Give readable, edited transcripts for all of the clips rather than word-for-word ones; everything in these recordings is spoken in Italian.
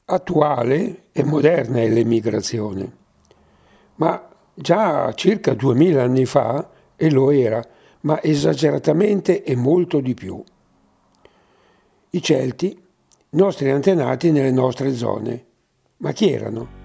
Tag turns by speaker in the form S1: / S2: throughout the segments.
S1: Attuale e moderna è l'emigrazione, ma già circa 2000 anni fa, e lo era, ma esageratamente e molto di più. I Celti, nostri antenati nelle nostre zone. Ma chi erano?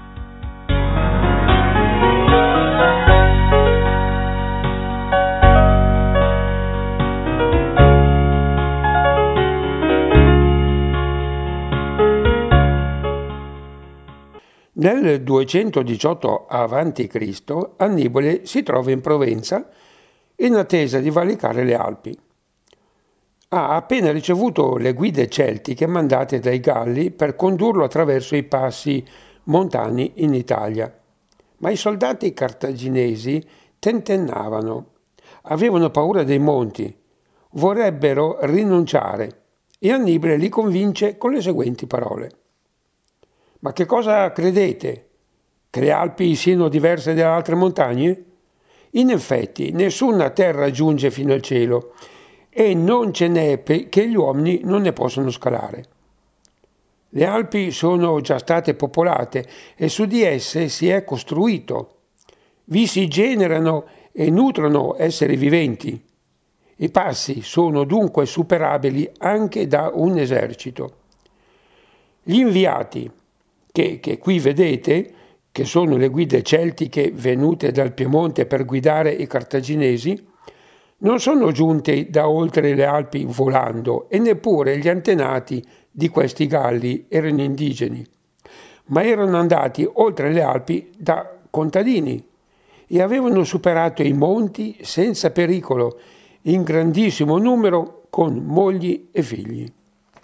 S1: Nel 218 a.C. Annibale si trova in Provenza in attesa di valicare le Alpi. Ha appena ricevuto le guide celtiche mandate dai Galli per condurlo attraverso i passi montani in Italia. Ma i soldati cartaginesi tentennavano, avevano paura dei monti, vorrebbero rinunciare e Annibale li convince con le seguenti parole. Ma che cosa credete? Che le Alpi siano diverse dalle altre montagne? In effetti, nessuna terra giunge fino al cielo e non ce n'è che gli uomini non ne possono scalare. Le Alpi sono già state popolate e su di esse si è costruito. Vi si generano e nutrono esseri viventi. I passi sono dunque superabili anche da un esercito. Gli inviati, che qui vedete, che sono le guide celtiche venute dal Piemonte per guidare i cartaginesi, non sono giunti da oltre le Alpi volando e neppure gli antenati di questi Galli erano indigeni, ma erano andati oltre le Alpi da contadini e avevano superato i monti senza pericolo, in grandissimo numero, con mogli e figli.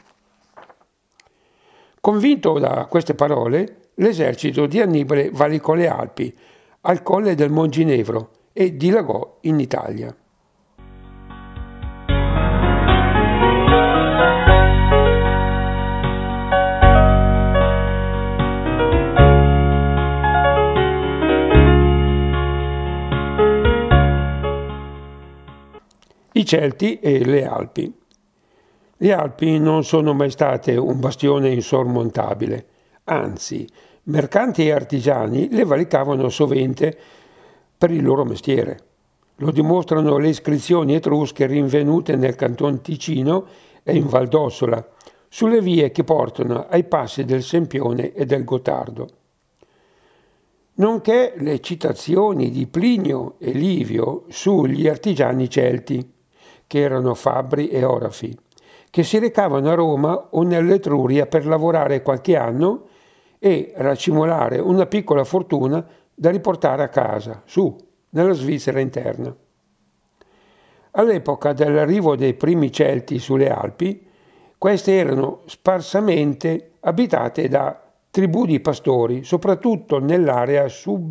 S1: Convinto da queste parole, l'esercito di Annibale valicò le Alpi, al colle del Monginevro e dilagò in Italia. I Celti e le Alpi. Le Alpi non sono mai state un bastione insormontabile, anzi, mercanti e artigiani le valicavano sovente per il loro mestiere. Lo dimostrano le iscrizioni etrusche rinvenute nel Canton Ticino e in Val d'Ossola, sulle vie che portano ai passi del Sempione e del Gottardo. Nonché le citazioni di Plinio e Livio sugli artigiani celti, che erano fabbri e orafi, che si recavano a Roma o nell'Etruria per lavorare qualche anno e racimolare una piccola fortuna da riportare a casa, su, nella Svizzera interna. All'epoca dell'arrivo dei primi Celti sulle Alpi, queste erano sparsamente abitate da tribù di pastori, soprattutto nell'area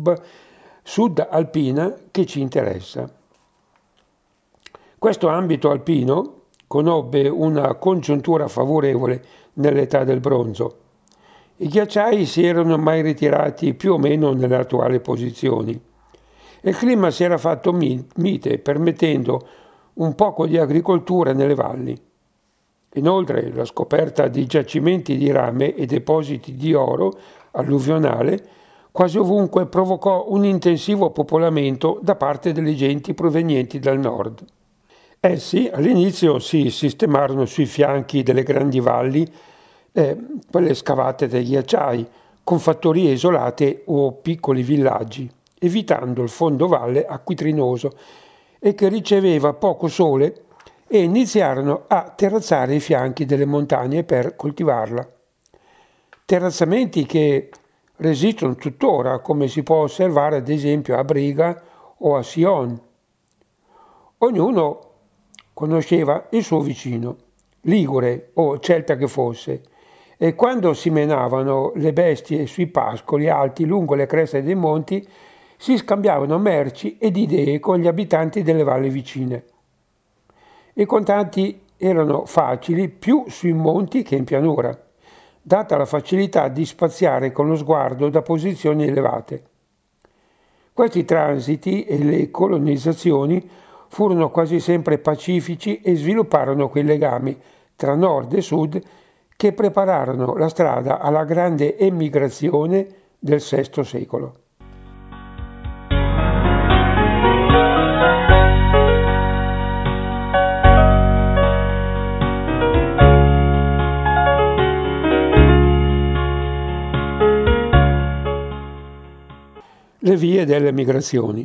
S1: sud-alpina che ci interessa. Questo ambito alpino conobbe una congiuntura favorevole nell'età del bronzo. I ghiacciai si erano mai ritirati più o meno nelle attuali posizioni e il clima si era fatto mite, permettendo un poco di agricoltura nelle valli. Inoltre la scoperta di giacimenti di rame e depositi di oro alluvionale quasi ovunque provocò un intensivo popolamento da parte delle genti provenienti dal nord. Essi all'inizio si sistemarono sui fianchi delle grandi valli, quelle scavate dai ghiacciai, con fattorie isolate o piccoli villaggi, evitando il fondovalle acquitrinoso e che riceveva poco sole, e iniziarono a terrazzare i fianchi delle montagne per coltivarla. Terrazzamenti che resistono tuttora, come si può osservare ad esempio a Briga o a Sion. Ognuno conosceva il suo vicino, ligure o celta che fosse, e quando si menavano le bestie sui pascoli alti lungo le creste dei monti, si scambiavano merci ed idee con gli abitanti delle valli vicine. I contatti erano facili più sui monti che in pianura, data la facilità di spaziare con lo sguardo da posizioni elevate. Questi transiti e le colonizzazioni furono quasi sempre pacifici e svilupparono quei legami tra nord e sud che prepararono la strada alla grande emigrazione del VI secolo. Le vie delle migrazioni.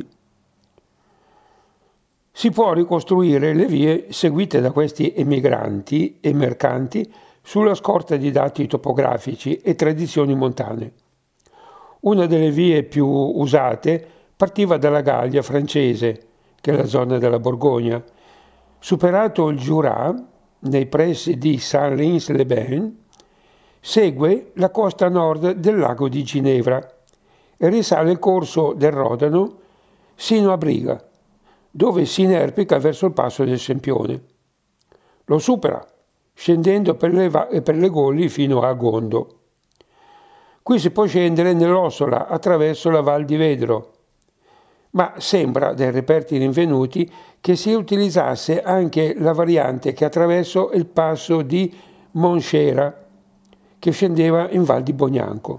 S1: Si può ricostruire le vie seguite da questi emigranti e mercanti sulla scorta di dati topografici e tradizioni montane. Una delle vie più usate partiva dalla Gallia francese, che è la zona della Borgogna. Superato il Jura, nei pressi di Saint-Lins-les-Bains, segue la costa nord del lago di Ginevra e risale il corso del Rodano sino a Briga, dove si inerpica verso il passo del Sempione. Lo supera, scendendo per le Golli fino a Gondo. Qui si può scendere nell'Ossola attraverso la Val di Vedro, ma sembra, dai reperti rinvenuti, che si utilizzasse anche la variante che attraverso il passo di Monschera, che scendeva in Val di Bognanco.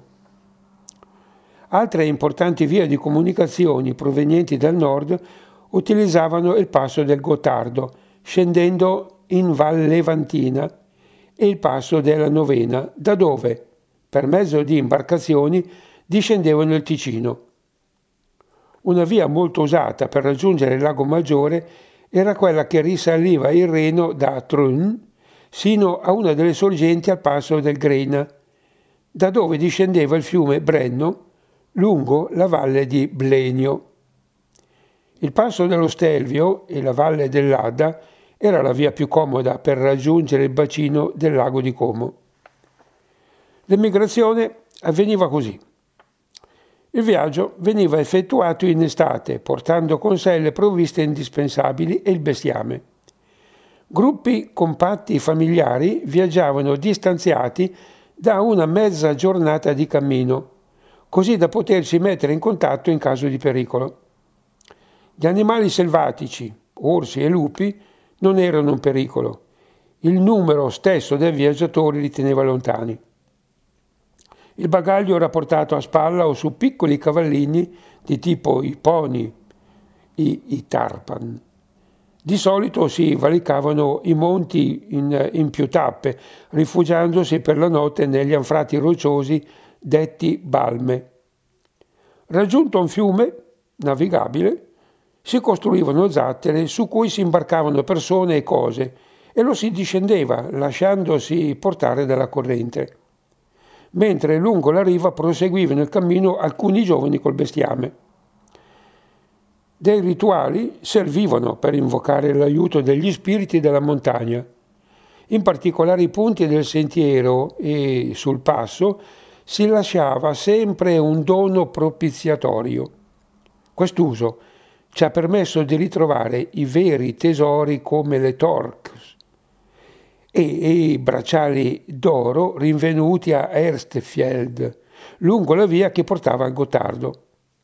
S1: Altre importanti vie di comunicazioni provenienti dal nord utilizzavano il passo del Gottardo, scendendo in Val Levantina, e il passo della Novena, da dove, per mezzo di imbarcazioni, discendevano il Ticino. Una via molto usata per raggiungere il Lago Maggiore era quella che risaliva il Reno da Trun sino a una delle sorgenti al passo del Grena, da dove discendeva il fiume Brenno lungo la valle di Blenio. Il passo dello Stelvio e la valle dell'Adda era la via più comoda per raggiungere il bacino del lago di Como. L'emigrazione avveniva così. Il viaggio veniva effettuato in estate, portando con sé le provviste indispensabili e il bestiame. Gruppi compatti familiari viaggiavano distanziati da una mezza giornata di cammino, così da potersi mettere in contatto in caso di pericolo. Gli animali selvatici, orsi e lupi, non erano un pericolo. Il numero stesso dei viaggiatori li teneva lontani. Il bagaglio era portato a spalla o su piccoli cavallini di tipo i pony, i tarpan. Di solito si valicavano i monti in più tappe, rifugiandosi per la notte negli anfratti rocciosi detti balme. Raggiunto un fiume navigabile, si costruivano zattere su cui si imbarcavano persone e cose e lo si discendeva lasciandosi portare dalla corrente, mentre lungo la riva proseguivano il cammino alcuni giovani col bestiame. Dei rituali servivano per invocare l'aiuto degli spiriti della montagna. In particolari punti del sentiero e sul passo si lasciava sempre un dono propiziatorio. Quest'uso ci ha permesso di ritrovare i veri tesori come le torques e i bracciali d'oro rinvenuti a Erstfeld, lungo la via che portava al Gottardo.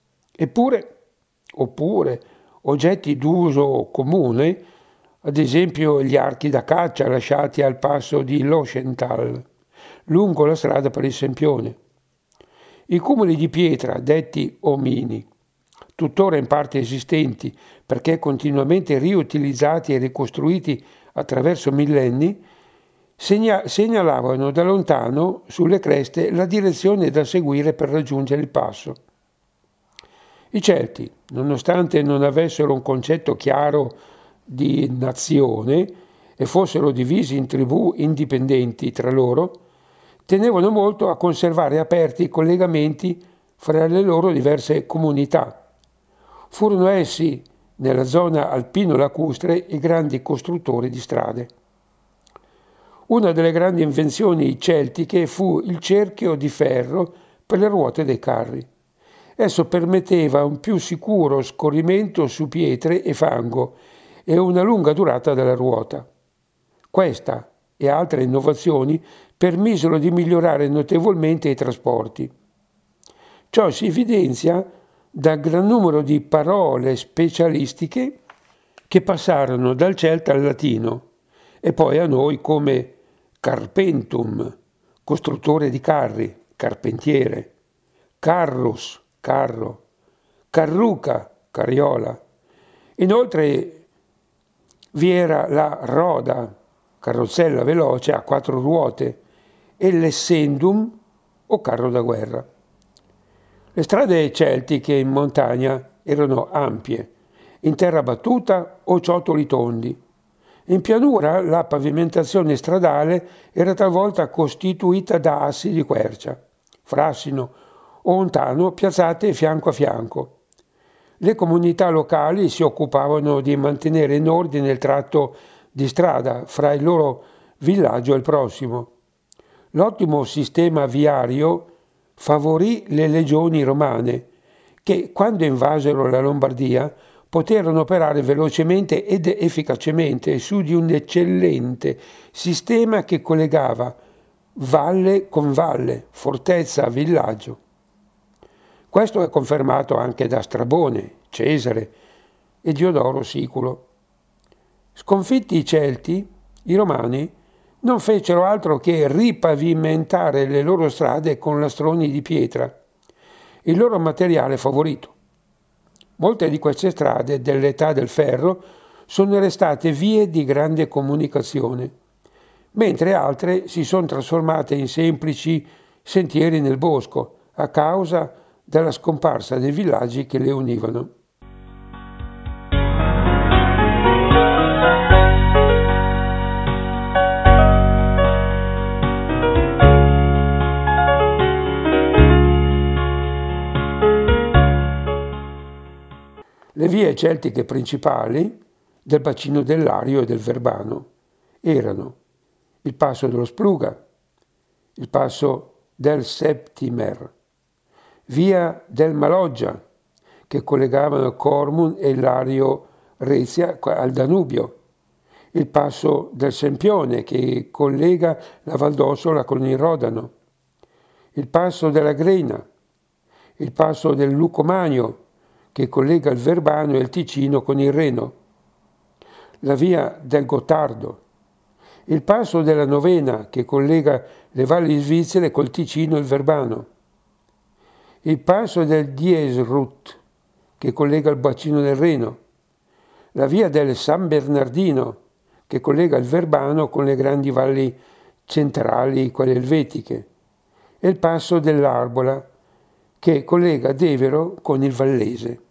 S1: Oppure oggetti d'uso comune, ad esempio gli archi da caccia lasciati al passo di Loschenthal, lungo la strada per il Sempione. I cumuli di pietra, detti omini, tuttora in parte esistenti perché continuamente riutilizzati e ricostruiti attraverso millenni, segnalavano da lontano sulle creste la direzione da seguire per raggiungere il passo. I Celti, nonostante non avessero un concetto chiaro di nazione e fossero divisi in tribù indipendenti tra loro, tenevano molto a conservare aperti i collegamenti fra le loro diverse comunità. Furono essi, nella zona alpino-lacustre, i grandi costruttori di strade. Una delle grandi invenzioni celtiche fu il cerchio di ferro per le ruote dei carri. Esso permetteva un più sicuro scorrimento su pietre e fango e una lunga durata della ruota. Questa e altre innovazioni permisero di migliorare notevolmente i trasporti. Ciò si evidenzia dal gran numero di parole specialistiche che passarono dal celta al latino e poi a noi come carpentum, costruttore di carri, carpentiere, carrus, carro, carruca, carriola. Inoltre vi era la roda, carrozzella veloce a quattro ruote, e l'essendum o carro da guerra. Le strade celtiche in montagna erano ampie, in terra battuta o ciottoli tondi. In pianura la pavimentazione stradale era talvolta costituita da assi di quercia, frassino o ontano piazzate fianco a fianco. Le comunità locali si occupavano di mantenere in ordine il tratto di strada fra il loro villaggio e il prossimo. L'ottimo sistema viario favorì le legioni romane, che quando invasero la Lombardia poterono operare velocemente ed efficacemente su di un eccellente sistema che collegava valle con valle, fortezza a villaggio. Questo è confermato anche da Strabone, Cesare e Diodoro Siculo. Sconfitti i Celti, i Romani non fecero altro che ripavimentare le loro strade con lastroni di pietra, il loro materiale favorito. Molte di queste strade dell'età del ferro sono restate vie di grande comunicazione, mentre altre si sono trasformate in semplici sentieri nel bosco a causa della scomparsa dei villaggi che le univano. Le vie celtiche principali del bacino del Lario e del Verbano erano il passo dello Spluga, il passo del Septimer, via del Maloggia, che collegavano Cormun e Lario Rezia al Danubio, il passo del Sempione, che collega la Valdossola con il Rodano, il passo della Grena, il passo del Lucomagno, che collega il Verbano e il Ticino con il Reno, la via del Gottardo, il passo della Novena, che collega le valli svizzere col Ticino e il Verbano, il passo del Diesrut, che collega il bacino del Reno, la via del San Bernardino, che collega il Verbano con le grandi valli centrali, quelle elvetiche, e il passo dell'Arbola, che collega Devero con il Vallese.